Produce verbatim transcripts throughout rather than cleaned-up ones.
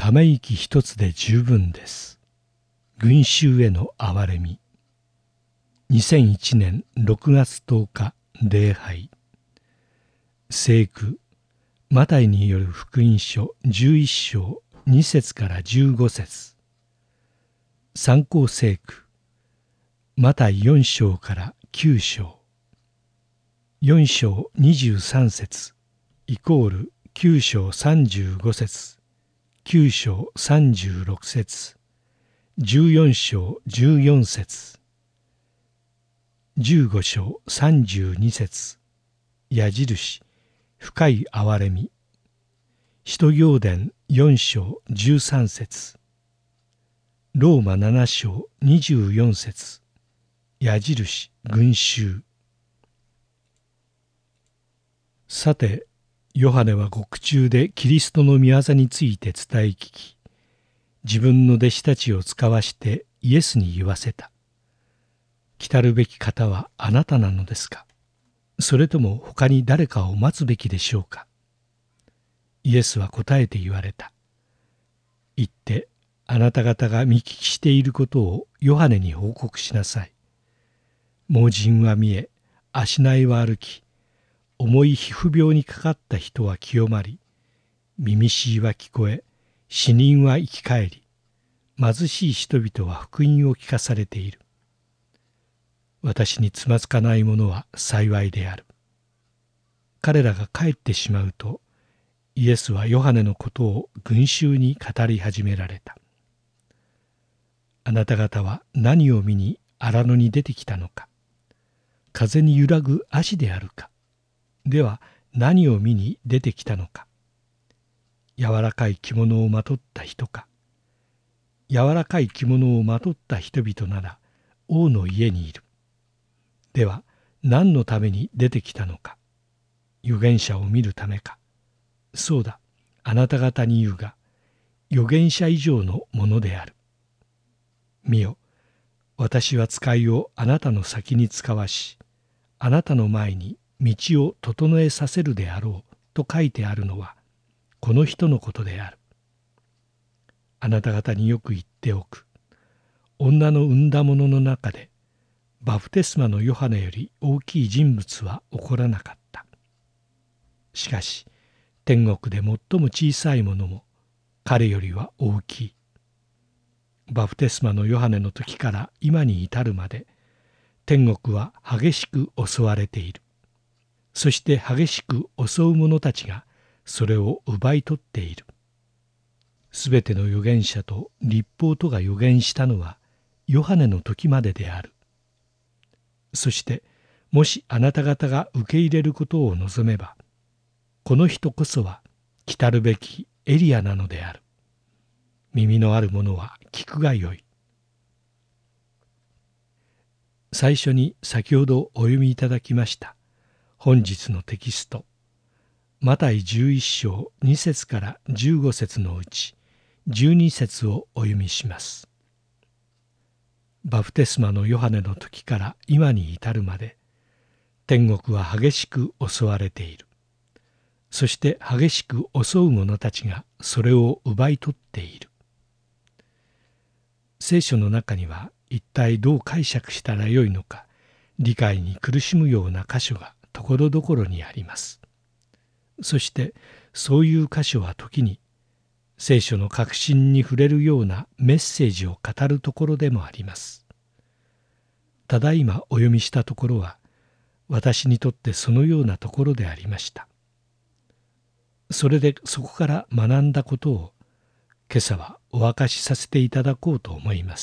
ため息一つで十分です。群衆への憐れみ。にせんいちねんろくがつとおか礼拝。聖句マタイによる福音書じゅういっしょうにせつからじゅうごせつ。参考聖句マタイよんしょうからきゅうしょう。よんしょうにじゅうさんせつイコールきゅうしょうさんじゅうごせつ、きゅうしょうさんじゅうろくせつ、じゅうよんしょうじゅうよんせつ、じゅうごしょうさんじゅうにせつ、矢印深い憐れみ。使徒行伝よんしょうじゅうさんせつ、ローマななしょうにじゅうよんせつ、矢印群衆。さて、ヨハネは獄中でキリストの御業について伝え聞き、自分の弟子たちを遣わしてイエスに言わせた。来たるべき方はあなたなのですか？それとも他に誰かを待つべきでしょうか？イエスは答えて言われた。行って、あなた方が見聞きしていることをヨハネに報告しなさい。盲人は見え、足苗は歩き、重い皮膚病にかかった人は清まり、耳しいは聞こえ、死人は生き返り、貧しい人々は福音を聞かされている。私につまずかない者は幸いである。彼らが帰ってしまうと、イエスはヨハネのことを群衆に語り始められた。あなた方は何を見に荒野に出てきたのか。風に揺らぐ足であるか。では何を見に出てきたのか。柔らかい着物をまとった人か。柔らかい着物をまとった人々なら王の家にいる。では何のために出てきたのか。預言者を見るためか。そうだ、あなた方に言うが、預言者以上のものである。見よ、私は使いをあなたの先に使わし、あなたの前に道を整えさせるであろうと書いてあるのは、この人のことである。あなた方によく言っておく。女の産んだものの中で、バプテスマのヨハネより大きい人物は起こらなかった。しかし、天国で最も小さいものも彼よりは大きい。バプテスマのヨハネの時から今に至るまで、天国は激しく襲われている。そして激しく襲う者たちがそれを奪い取っている。すべての預言者と律法とが預言したのはヨハネの時までである。そしてもしあなた方が受け入れることを望めば、この人こそは来たるべきエリアなのである。耳のある者は聞くがよい。最初に先ほどお読みいただきました本日のテキスト、マタイじゅういっしょうにせつからじゅうごせつのうちじゅうにせつをお読みします。バプテスマのヨハネの時から今に至るまで、天国は激しく襲われている。そして激しく襲う者たちがそれを奪い取っている。聖書の中には一体どう解釈したらよいのか、理解に苦しむような箇所がところどころにあります。そしてそういう箇所は時に聖書の核心に触れるようなメッセージを語るところでもあります。ただいまお読みしたところは、私にとってそのようなところでありました。それでそこから学んだことを今朝はお明かしさせていただこうと思います。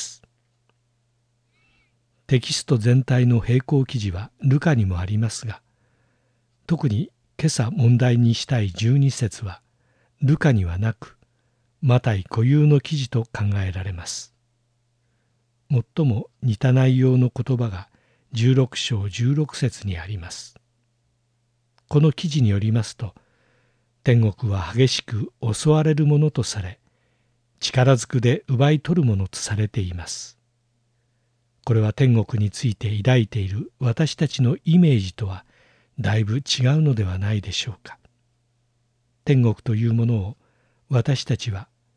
テキスト全体の並行記事はルカにもありますが、特に今朝問題にしたいじゅうにせつはルカにはなく、マタイ固有の記事と考えられます。もっとも似た内容の言葉がじゅうろくしょうじゅうろくせつにあります。この記事によりますと、天国は激しく襲われるものとされ、力ずくで奪い取るものとされています。これは天国について抱いている私たちのイメージとはだいぶ違うのではないでしょうか。天国というものを私たちは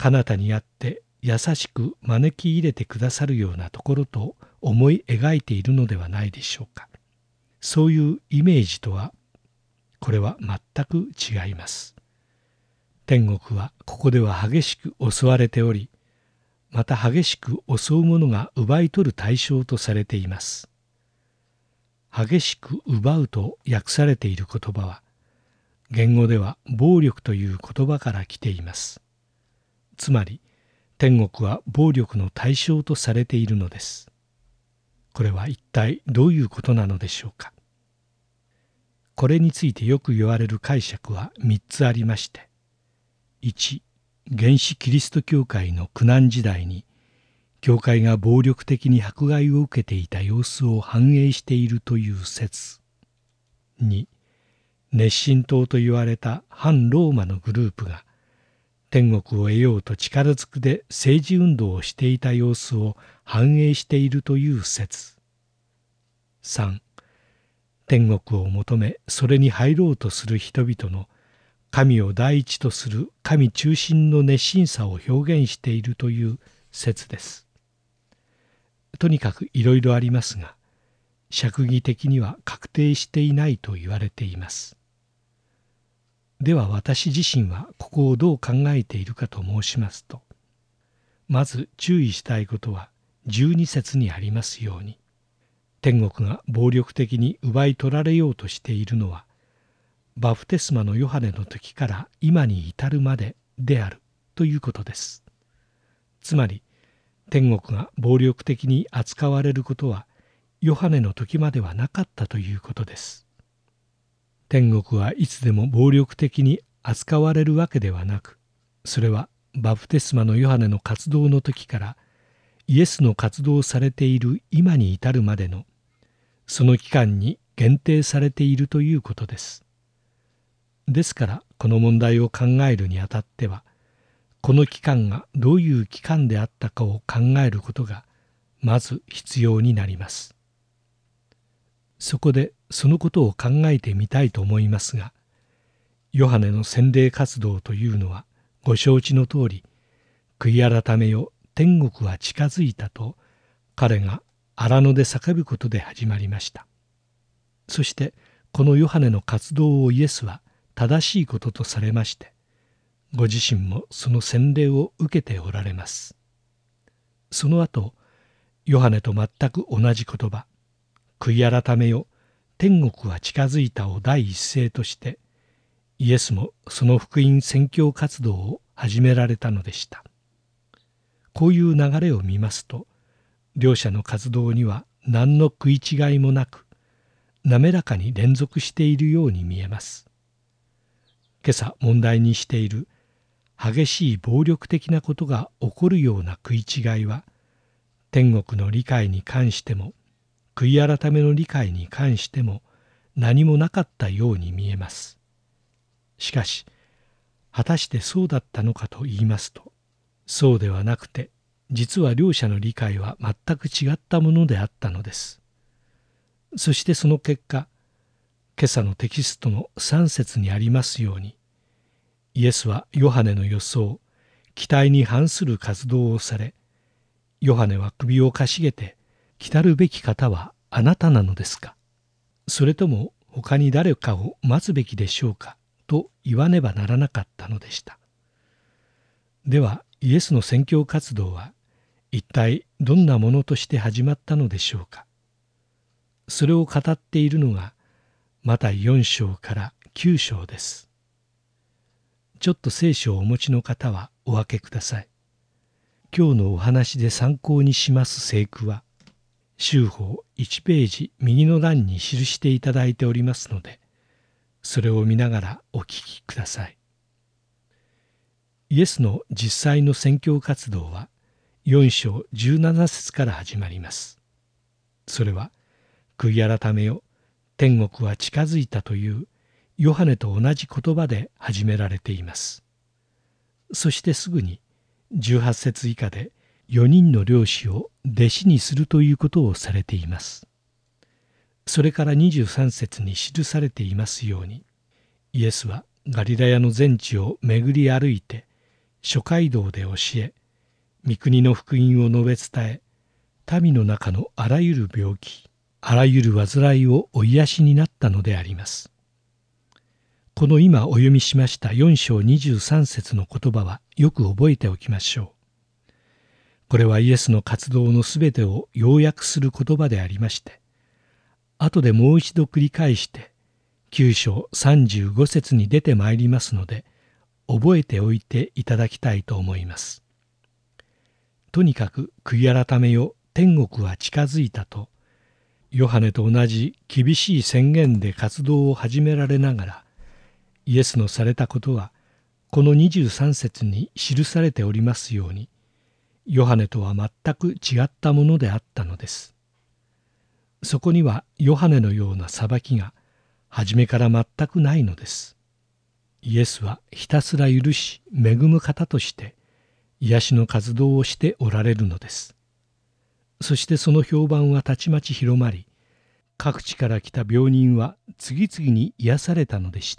彼方にあって優しく招き入れてくださるようなところと思い描いているのではないでしょうか。そういうイメージとはこれは全く違います。天国はここでは激しく襲われており、また激しく襲うものが奪い取る対象とされています。激しく奪うと訳されている言葉は、言語では暴力という言葉から来ています。つまり、天国は暴力の対象とされているのです。これは一体どういうことなのでしょうか。これについてよく言われる解釈はみっつありまして、いち、原始キリスト教会の苦難時代に、教会が暴力的に迫害を受けていた様子を反映しているという説。に、熱心党と言われた反ローマのグループが、天国を得ようと力ずくで政治運動をしていた様子を反映しているという説。さん、天国を求めそれに入ろうとする人々の神を第一とする神中心の熱心さを表現しているという説です。とにかくいろいろありますが、釈義的には確定していないと言われています。では私自身はここをどう考えているかと申しますと、まず注意したいことはじゅうに節にありますように、天国が暴力的に奪い取られようとしているのは、バプテスマのヨハネの時から今に至るまでであるということです。つまり、天国が暴力的に扱われることは、ヨハネの時まではなかったということです。天国はいつでも暴力的に扱われるわけではなく、それはバプテスマのヨハネの活動の時からイエスの活動されている今に至るまでのその期間に限定されているということです。ですからこの問題を考えるにあたっては、この期間がどういう期間であったかを考えることがまず必要になります。そこでそのことを考えてみたいと思いますが、ヨハネの洗礼活動というのはご承知の通り、悔い改めよ天国は近づいたと彼が荒野で叫ぶことで始まりました。そしてこのヨハネの活動をイエスは正しいこととされまして、ご自身もその洗礼を受けておられます。その後、ヨハネと全く同じ言葉、悔い改めよ、天国は近づいたを第一声として、イエスもその福音宣教活動を始められたのでした。こういう流れを見ますと、両者の活動には何の食い違いもなく、滑らかに連続しているように見えます。今朝問題にしている激しい暴力的なことが起こるような食い違いは、天国の理解に関しても、悔い改めの理解に関しても何もなかったように見えます。しかし、果たしてそうだったのかと言いますと、そうではなくて、実は両者の理解は全く違ったものであったのです。そしてその結果、今朝のテキストのさん節にありますように、イエスはヨハネの予想、期待に反する活動をされ、ヨハネは首をかしげて、来たるべき方はあなたなのですか、それとも他に誰かを待つべきでしょうかと言わねばならなかったのでした。ではイエスの宣教活動は一体どんなものとして始まったのでしょうか。それを語っているのがマタイよん章からきゅう章です。ちょっと聖書をお持ちの方はお分けください。今日のお話で参考にします聖句は、修法いちページ右の欄に記していただいておりますので、それを見ながらお聞きください。イエスの実際の宣教活動はよん章じゅうなな節から始まります。それは、悔い改めよ、天国は近づいたというヨハネと同じ言葉で始められています。そしてすぐにじゅうはち節以下でよにんの漁師を弟子にするということをされています。それからにじゅうさん節に記されていますように、イエスはガリラヤの全地を巡り歩いて、 諸街道で教え、御国の福音を述べ伝え、民の中のあらゆる病気、あらゆる患いをお癒しになったのであります。この今お読みしましたよん章にじゅうさん節の言葉はよく覚えておきましょう。これはイエスの活動のすべてを要約する言葉でありまして、後でもう一度繰り返してきゅう章さんじゅうご節に出てまいりますので、覚えておいていただきたいと思います。とにかく悔い改めよ、天国は近づいたと、ヨハネと同じ厳しい宣言で活動を始められながら、イエスのされたことはこのにじゅうさん節に記されておりますように、ヨハネとは全く違ったものであったのです。そこにはヨハネのような裁きが初めから全くないのです。イエスはひたすら許し恵む方として癒しの活動をしておられるのです。そしてその評判はたちまち広まり、各地から来た病人は次々に癒されたのでした。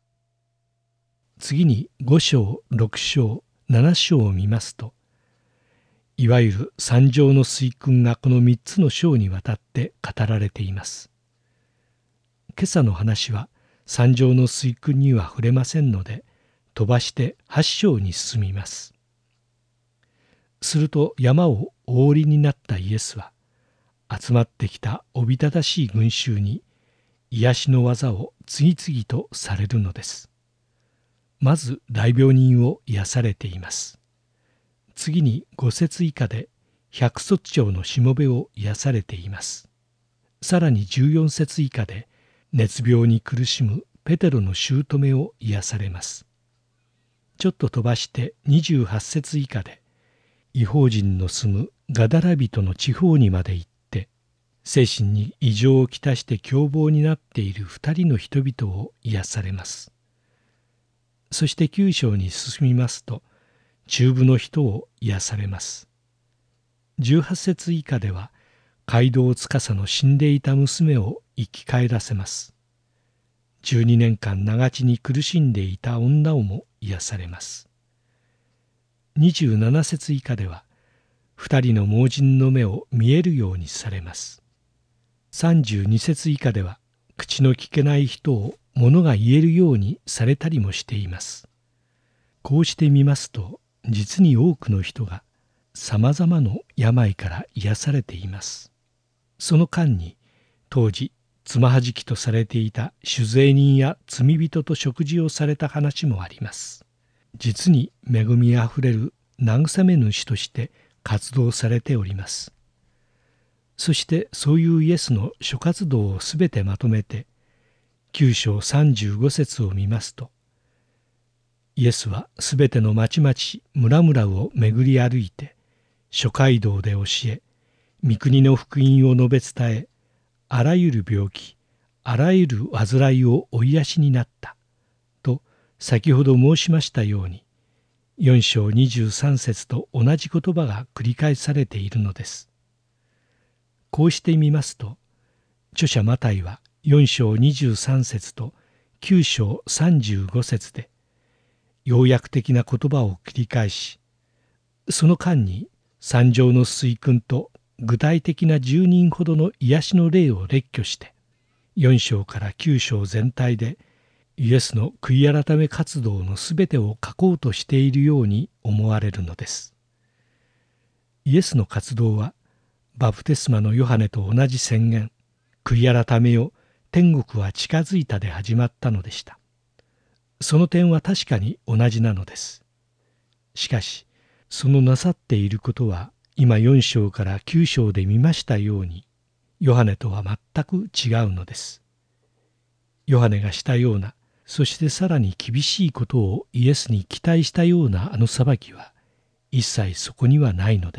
次にご章、ろく章、なな章を見ますと、いわゆる三条の水訓がこの三つの章にわたって語られています。今朝の話は三条の水訓には触れませんので、飛ばして八章に進みます。すると山をお降りになったイエスは、集まってきたおびただしい群衆に癒しの技を次々とされるのです。まず大病人を癒されています。次にご節以下で百卒長のしもべを癒されています。さらにじゅうよん節以下で熱病に苦しむペテロの姑を癒されます。ちょっと飛ばしてにじゅうはち節以下で異邦人の住むガダラ人の地方にまで行って、精神に異常をきたして凶暴になっている二人の人々を癒されます。そしてきゅう章に進みますと、中部の人を癒されます。じゅうはち節以下では、街道司の死んでいた娘を生き返らせます。じゅうにねんかん長血に苦しんでいた女をも癒されます。にじゅうなな節以下では、二人の盲人の目を見えるようにされます。さんじゅうに節以下では、口の聞けない人を物が言えるようにされたりもしています。こうしてみますと、実に多くの人がさまざまな病から癒されています。その間に、当時つまはじきとされていた酒税人や罪人と食事をされた話もあります。実に恵みあふれる慰め主として活動されております。そしてそういうイエスの諸活動をすべてまとめて、きゅう章さんじゅうご節を見ますと、イエスはすべての町々村々を巡り歩いて、諸街道で教え、御国の福音を述べ伝え、あらゆる病気、あらゆる患いをお癒しになったと先ほど申しましたように、よん章にじゅうさん節と同じ言葉が繰り返されているのです。こうしてみますと、著者マタイはよん章にじゅうさん節ときゅう章さんじゅうご節で要約的な言葉を繰り返し、その間に三条の水訓と具体的なじゅうにんほどの癒しの例を列挙して、よん章からきゅう章全体でイエスの悔い改め活動のすべてを書こうとしているように思われるのです。イエスの活動はバプテスマのヨハネと同じ宣言、悔い改めよ、天国は近づいたで始まったのでした。その点は確かに同じなのです。しかし、そのなさっていることは今よん章からきゅう章で見ましたように、ヨハネとは全く違うのです。ヨハネがしたような、そしてさらに厳しいことをイエスに期待したようなあの裁きは、一切そこにはないのです。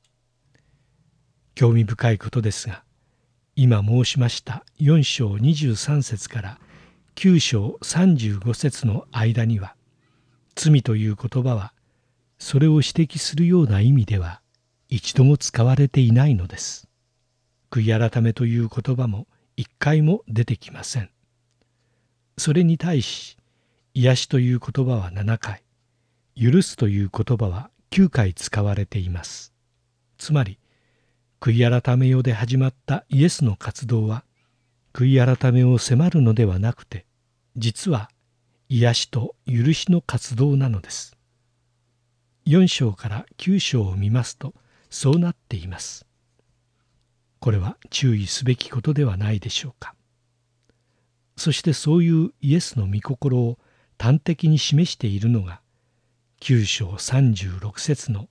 興味深いことですが、今申しましたよん章にじゅうさん節からきゅう章さんじゅうご節の間には、罪という言葉は、それを指摘するような意味では一度も使われていないのです。悔い改めという言葉も一回も出てきません。それに対し、癒しという言葉はななかい、 許すという言葉はきゅうかい使われています。つまり、悔い改めよで始まったイエスの活動は、悔い改めを迫るのではなくて、実は癒しと許しの活動なのです。よん章からきゅう章を見ますと、そうなっています。これは注意すべきことではないでしょうか。そしてそういうイエスの御心を端的に示しているのが、きゅう章さんじゅうろく節の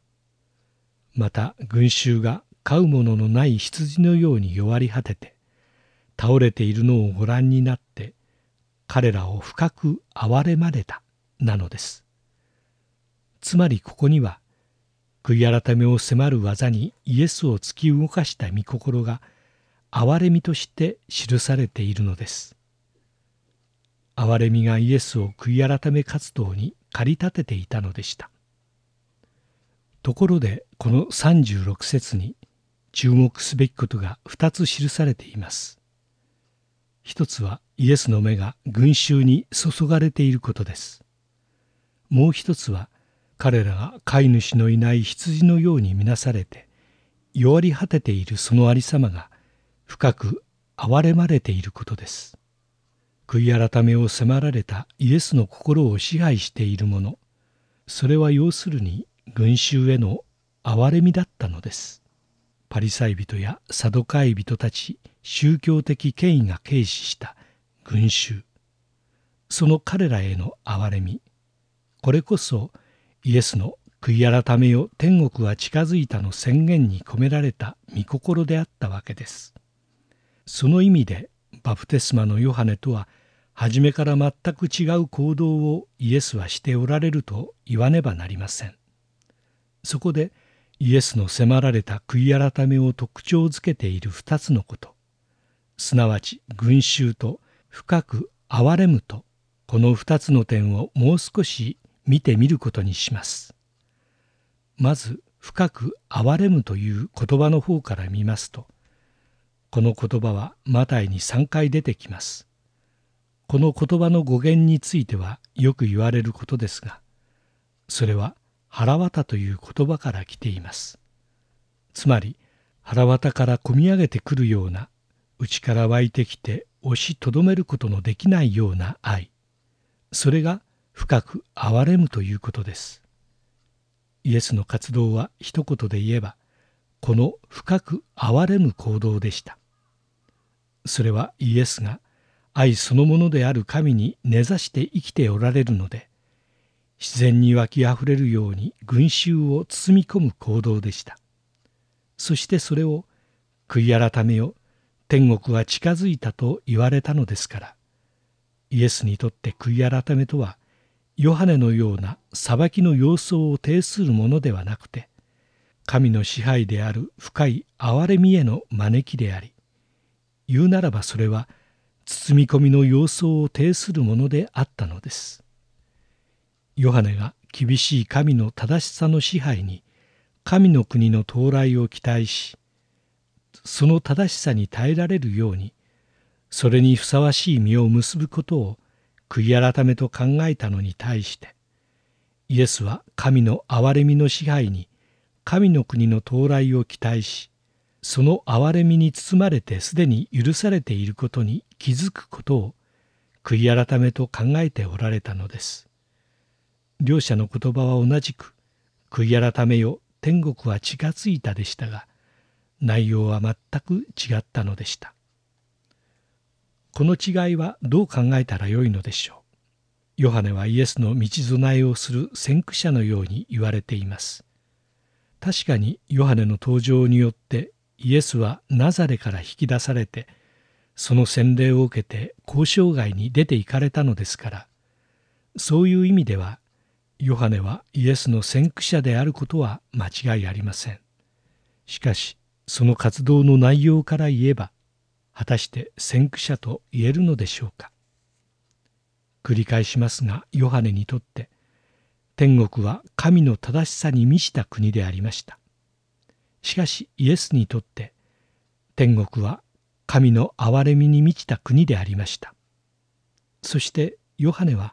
「また群衆が飼うもののない羊のように弱り果てて、倒れているのをご覧になって、彼らを深く憐れまれた」なのです。つまりここには、悔い改めを迫る技にイエスを突き動かした御心が憐れみとして記されているのです。憐れみがイエスを悔い改め活動に駆り立てていたのでした。ところでこのさんじゅうろく節に注目すべきことがふたつ記されています。一つはイエスの目が群衆に注がれていることです。もう一つは彼らが飼い主のいない羊のように見なされて弱り果てているそのありさまが深く憐れまれていることです。悔い改めを迫られたイエスの心を支配しているもの、それは要するに群衆への憐れみだったのです。パリサイ人やサドカイ人たち宗教的権威が軽視した群衆、その彼らへの憐れみ、これこそイエスの悔い改めよ天国は近づいたの宣言に込められた御心であったわけです。その意味でバプテスマのヨハネとは初めから全く違う行動をイエスはしておられると言わねばなりません。そこでイエスの迫られた悔い改めを特徴づけている二つのこと、すなわち群衆と深く憐れむと、この二つの点をもう少し見てみることにします。まず深く憐れむという言葉の方から見ますと、この言葉はマタイにさんかい出てきます。この言葉の語源についてはよく言われることですが、それは腹渡という言葉から来ています。つまり腹渡からこみ上げてくるような、内から湧いてきて押しとどめることのできないような愛、それが深く憐れむということです。イエスの活動は一言で言えば、この深く憐れむ行動でした。それはイエスが愛そのものである神に根ざして生きておられるので、自然に湧きあふれるように群衆を包み込む行動でした。そしてそれを悔い改めよ、天国は近づいたと言われたのですから、イエスにとって悔い改めとは、ヨハネのような裁きの様相を呈するものではなくて、神の支配である深い憐れみへの招きであり、言うならばそれは包み込みの様相を呈するものであったのです。ヨハネが厳しい神の正しさの支配に神の国の到来を期待し、その正しさに耐えられるように、それにふさわしい実を結ぶことを悔い改めと考えたのに対して、イエスは神の憐れみの支配に神の国の到来を期待し、その憐れみに包まれてすでに許されていることに気づくことを悔い改めと考えておられたのです。両者の言葉は同じく、悔い改めよ、天国は近づいたでしたが、内容は全く違ったのでした。この違いはどう考えたらよいのでしょう。ヨハネはイエスの道備えをする先駆者のように言われています。確かにヨハネの登場によってイエスはナザレから引き出されて、その洗礼を受けて交渉外に出て行かれたのですから、そういう意味ではヨハネはイエスの先駆者であることは間違いありません。しかしその活動の内容から言えば、果たして先駆者と言えるのでしょうか。繰り返しますが、ヨハネにとって天国は神の正しさに満ちた国でありました。しかしイエスにとって天国は神の憐れみに満ちた国でありました。そしてヨハネは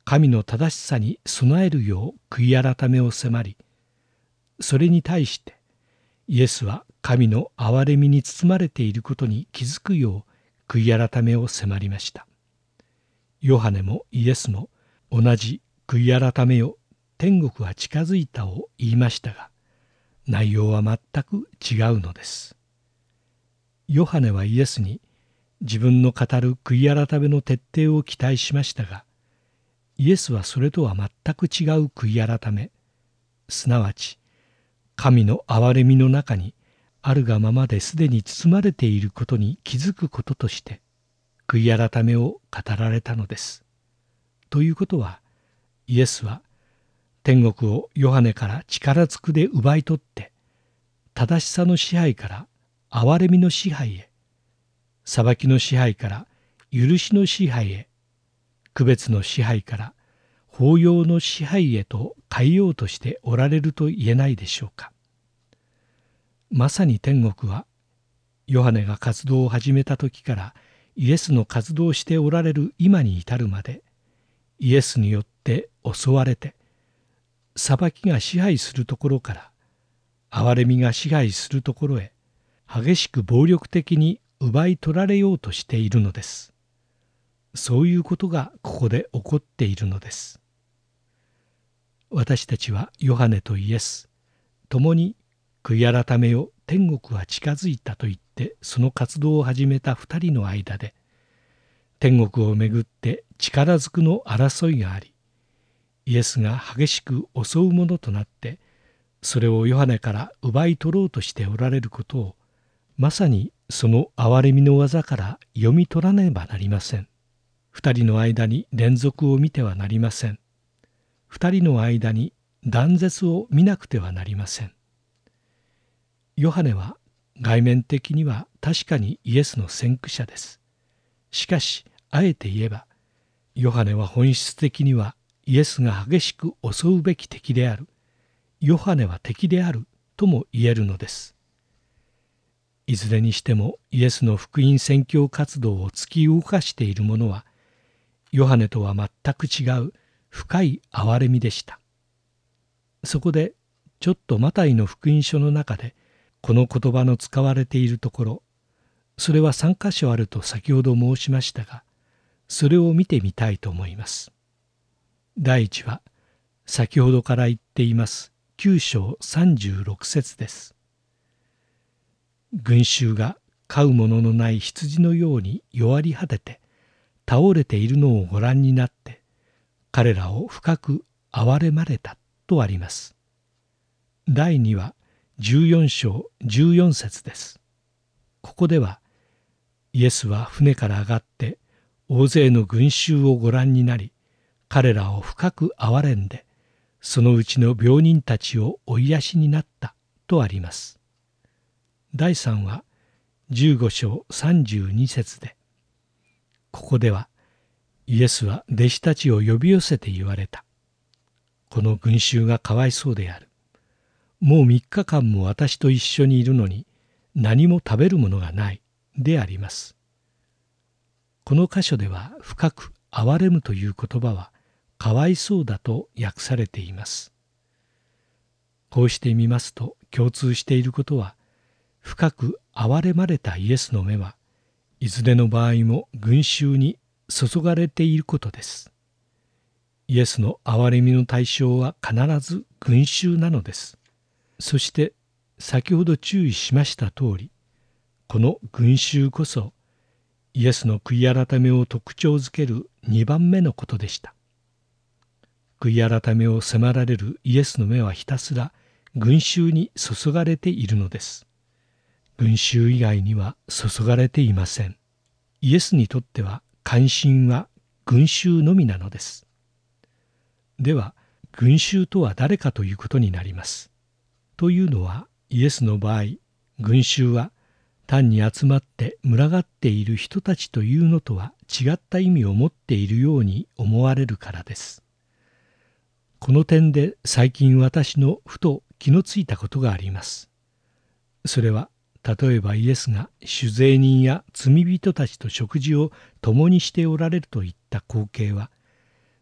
神の正しさに備えるよう悔い改めを迫り、それに対してイエスは神の憐れみに包まれていることに気づくよう悔い改めを迫りました。ヨハネもイエスも同じ悔い改めよ、天国は近づいたを言いましたが、内容は全く違うのです。ヨハネはイエスに自分の語る悔い改めの徹底を期待しましたが、イエスはそれとは全く違う悔い改め、すなわち神の憐れみの中にあるがままですでに包まれていることに気づくこととして悔い改めを語られたのです。ということは、イエスは天国をヨハネから力ずくで奪い取って、正しさの支配から憐れみの支配へ、裁きの支配から許しの支配へ、区別の支配から包容の支配へと変えようとしておられると言えないでしょうか。まさに天国はヨハネが活動を始めた時からイエスの活動しておられる今に至るまで、イエスによって襲われて、裁きが支配するところから憐れみが支配するところへ激しく暴力的に奪い取られようとしているのです。そういうことがここで起こっているのです。私たちはヨハネとイエス共に悔い改めよ、天国は近づいたと言ってその活動を始めた二人の間で、天国をめぐって力ずくの争いがあり、イエスが激しく襲うものとなってそれをヨハネから奪い取ろうとしておられることを、まさにその憐れみの技から読み取らねばなりません。二人の間に連続を見てはなりません。二人の間に断絶を見なくてはなりません。ヨハネは外面的には確かにイエスの先駆者です。しかしあえて言えば、ヨハネは本質的にはイエスが激しく襲うべき敵である、ヨハネは敵であるとも言えるのです。いずれにしてもイエスの福音宣教活動を突き動かしているものは、ヨハネとは全く違う深い憐れみでした。そこでちょっとマタイの福音書の中でこの言葉の使われているところ、それはさんかしょあると先ほど申しましたが、それを見てみたいと思います。第一は先ほどから言っていますきゅう章さんじゅうろく節です。群衆が飼うもののない羊のように弱り果てて倒れているのをご覧になって、彼らを深く憐れまれたとあります。第二はじゅうよん章じゅうよん節です。ここではイエスは船から上がって大勢の群衆をご覧になり、彼らを深く憐れんで、そのうちの病人たちをお癒しになったとあります。第三はじゅうご章さんじゅうに節で、ここではイエスは弟子たちを呼び寄せて言われた。この群衆がかわいそうである。もう三日間も私と一緒にいるのに何も食べるものがないであります。この箇所では深く憐れむという言葉はかわいそうだと訳されています。こうしてみますと共通していることは、深く憐れまれたイエスの目はいずれの場合も群衆に注がれていることです。イエスの憐れみの対象は必ず群衆なのです。そして先ほど注意しました通り、この群衆こそイエスの悔い改めを特徴づけるにばんめのことでした。悔い改めを迫られるイエスの目はひたすら群衆に注がれているのです。群衆以外には注がれていません。イエスにとっては関心は群衆のみなのです。では、群衆とは誰かということになります。というのは、イエスの場合、群衆は単に集まって群がっている人たちというのとは違った意味を持っているように思われるからです。この点で最近私のふと気のついたことがあります。それは、例えばイエスが酒税人や罪人たちと食事を共にしておられるといった光景は、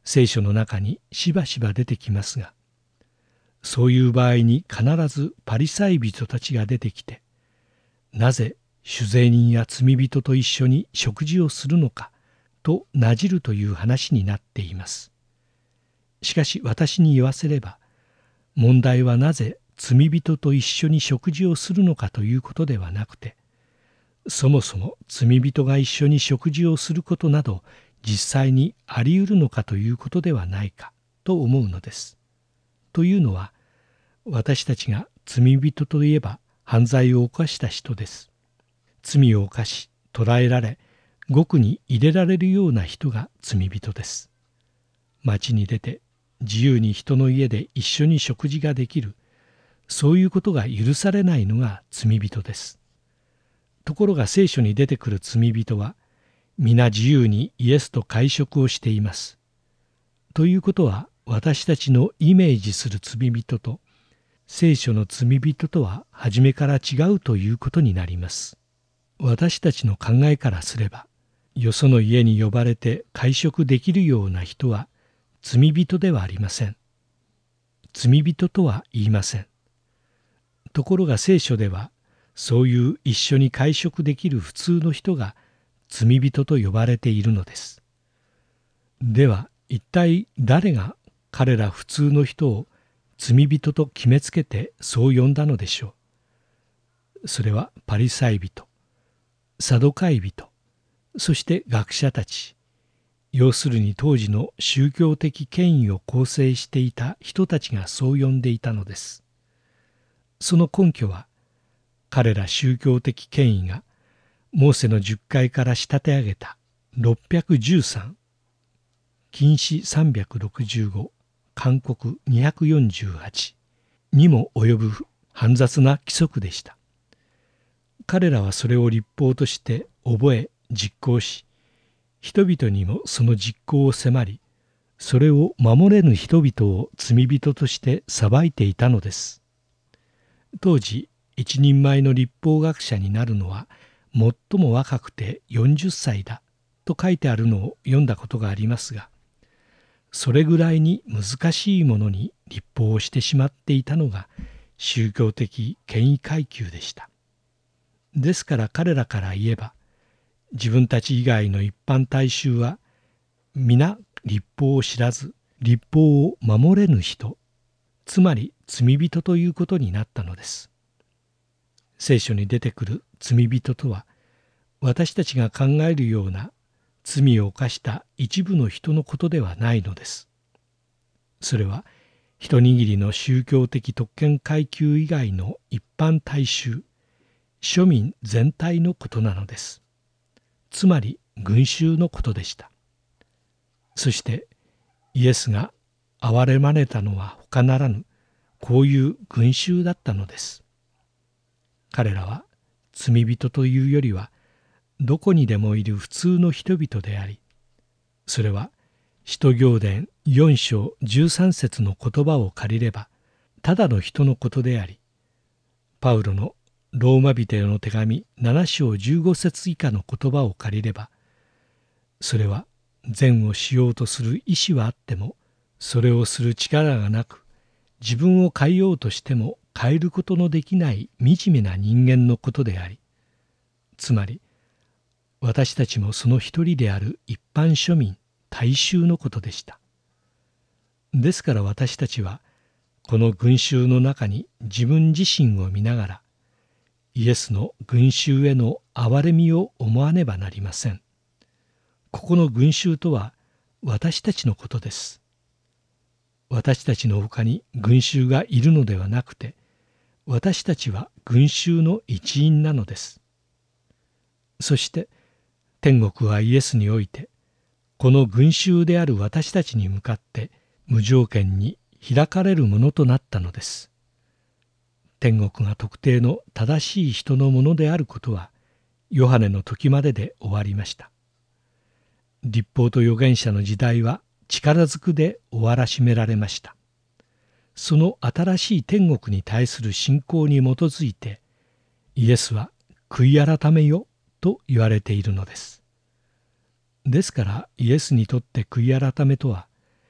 聖書の中にしばしば出てきますが、そういう場合に必ずパリサイ人たちが出てきて、なぜ酒税人や罪人と一緒に食事をするのかとなじるという話になっています。しかし私に言わせれば、問題はなぜ罪人と一緒に食事をするのかということではなくて、そもそも罪人が一緒に食事をすることなど実際にあり得るのかということではないかと思うのです。というのは、私たちが罪人といえば犯罪を犯した人です。罪を犯し捕らえられ獄に入れられるような人が罪人です。町に出て自由に人の家で一緒に食事ができる、そういうことが許されないのが罪人です。ところが聖書に出てくる罪人は皆自由にイエスと会食をしています。ということは、私たちのイメージする罪人と聖書の罪人とは初めから違うということになります。私たちの考えからすれば、よその家に呼ばれて会食できるような人は罪人ではありません。罪人とは言いません。ところが聖書では、そういう一緒に会食できる普通の人が罪人と呼ばれているのです。では一体誰が彼ら普通の人を罪人と決めつけてそう呼んだのでしょう。それはパリサイ人、サドカイ人、そして学者たち、要するに当時の宗教的権威を構成していた人たちがそう呼んでいたのです。その根拠は、彼ら宗教的権威がモーセの十戒から仕立て上げたろっぴゃくじゅうさん、禁止さんびゃくろくじゅうご、勧告にひゃくよんじゅうはちにも及ぶ煩雑な規則でした。彼らはそれを律法として覚え実行し、人々にもその実行を迫り、それを守れぬ人々を罪人として裁いていたのです。当時一人前の律法学者になるのは最も若くてよんじゅっさいだと書いてあるのを読んだことがありますが、それぐらいに難しいものに律法をしてしまっていたのが宗教的権威階級でした。ですから彼らから言えば、自分たち以外の一般大衆は皆律法を知らず、律法を守れぬ人、つまり罪人ということになったのです。聖書に出てくる罪人とは、私たちが考えるような罪を犯した一部の人のことではないのです。それは一握りの宗教的特権階級以外の一般大衆、庶民全体のことなのです。つまり群衆のことでした。そしてイエスが憐れまれたのは他ならぬ、こういう群衆だったのです。彼らは罪人というよりは、どこにでもいる普通の人々であり、それは使徒行伝よん章じゅうさん節の言葉を借りれば、ただの人のことであり、パウロのローマ人への手紙なな章じゅうご節以下の言葉を借りれば、それは善をしようとする意志はあっても、それをする力がなく、自分を変えようとしても変えることのできない惨めな人間のことであり、つまり私たちもその一人である一般庶民大衆のことでした。ですから私たちはこの群衆の中に自分自身を見ながら、イエスの群衆への憐れみを思わねばなりません。ここの群衆とは私たちのことです。私たちの他に群衆がいるのではなくて、私たちは群衆の一員なのです。そして天国はイエスにおいて、この群衆である私たちに向かって無条件に開かれるものとなったのです。天国が特定の正しい人のものであることは、ヨハネの時までで終わりました。律法と預言者の時代は力ずくで終わらしめられました。その新しい天国に対する信仰に基づいて、イエスは悔い改めよと言われているのです。ですからイエスにとって悔い改めとは、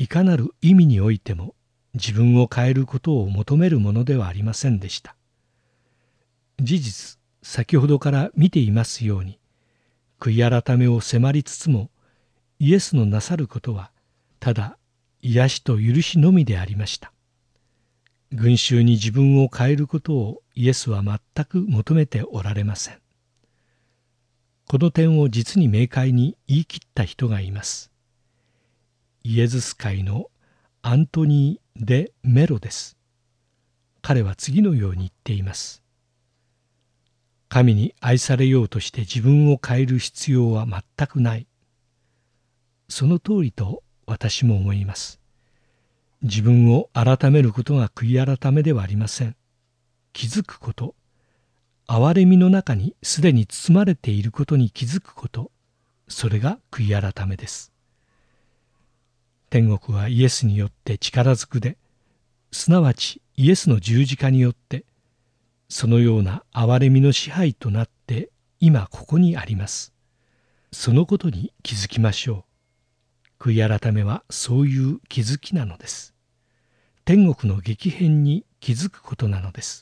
いかなる意味においても自分を変えることを求めるものではありませんでした。事実、先ほどから見ていますように、悔い改めを迫りつつも、イエスのなさることはただ癒しと許しのみでありました。群衆に自分を変えることをイエスは全く求めておられません。この点を実に明快に言い切った人がいます。イエズス会のアントニー・デ・メロです。彼は次のように言っています。神に愛されようとして自分を変える必要は全くない。その通りと私も思います。自分を改めることが悔い改めではありません。気づくこと、憐れみの中にすでに包まれていることに気づくこと、それが悔い改めです。天国はイエスによって力ずくで、すなわちイエスの十字架によって、そのような憐れみの支配となって今ここにあります。そのことに気づきましょう。悔い改めはそういう気づきなのです。天国の激変に気づくことなのです。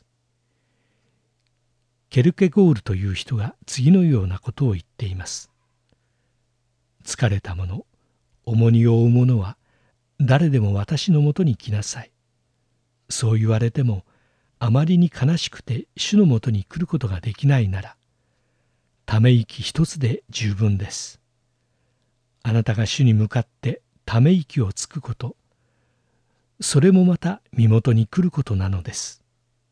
ケルケゴールという人が次のようなことを言っています。疲れた者、重荷を負う者は誰でも私のもとに来なさい。そう言われてもあまりに悲しくて主のもとに来ることができないなら、ため息一つで十分です。あなたが主に向かってため息をつくこと、それもまた身元に来ることなのです。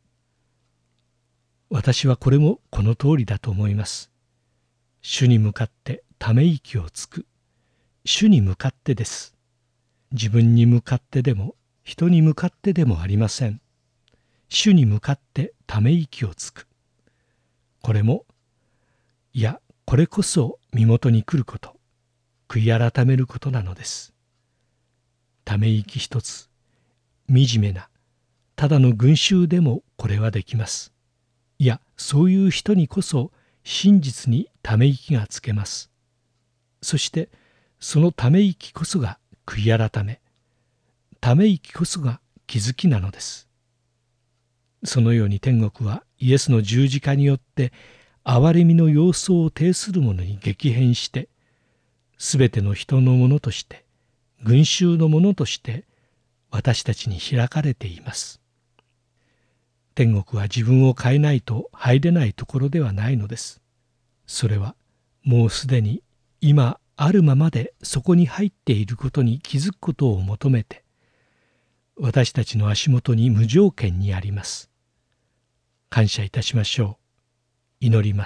私はこれもこの通りだと思います。主に向かってため息をつく。主に向かってです。自分に向かってでも人に向かってでもありません。主に向かってため息をつく。これも、いや、これこそ身元に来ること、悔い改めることなのです。ため息一つ、惨めな、ただの群衆でもこれはできます。いや、そういう人にこそ真実にため息がつけます。そしてそのため息こそが悔い改め、ため息こそが気づきなのです。そのように天国はイエスの十字架によって憐れみの様相を呈する者に激変して、すべての人のものとして、群衆のものとして私たちに開かれています。天国は自分を変えないと入れないところではないのです。それはもうすでに今あるままでそこに入っていることに気づくことを求めて、私たちの足元に無条件にあります。感謝いたしましょう。祈ります。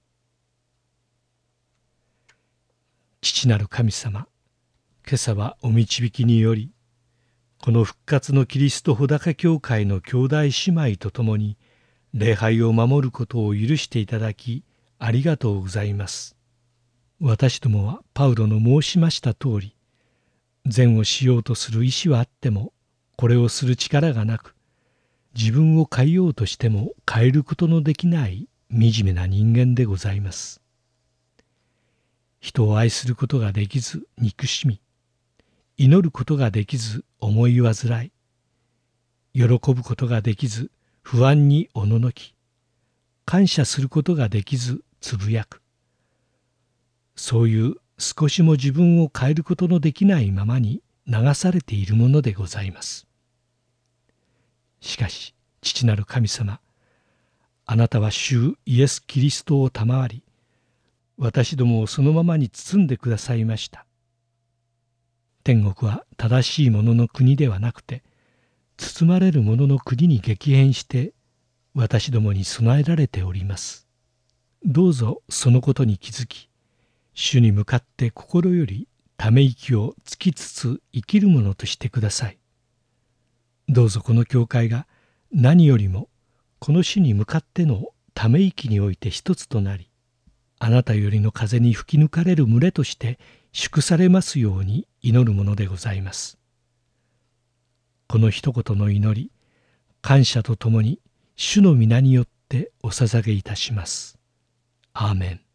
父なる神様、今朝はお導きにより、この復活のキリスト穂高教会の兄弟姉妹と共に礼拝を守ることを許していただきありがとうございます。私どもはパウロの申しました通り、善をしようとする意志はあってもこれをする力がなく、自分を変えようとしても変えることのできない惨めな人間でございます。人を愛することができず憎しみ、祈ることができず思い煩い、喜ぶことができず不安におののき、感謝することができずつぶやく、そういう少しも自分を変えることのできないままに流されているものでございます。しかし父なる神様、あなたは主イエス・キリストを賜り、私どもをそのままに包んでくださいました。天国は正しいものの国ではなくて、包まれるものの国に激変して私どもに備えられております。どうぞそのことに気づき、主に向かって心よりため息をつきつつ生きるものとしてください。どうぞこの教会が何よりもこの主に向かってのため息において一つとなり、あなたよりの風に吹き抜かれる群れとして祝されますように祈るものでございます。この一言の祈り、感謝とともに主の皆によってお捧げいたします。アーメン。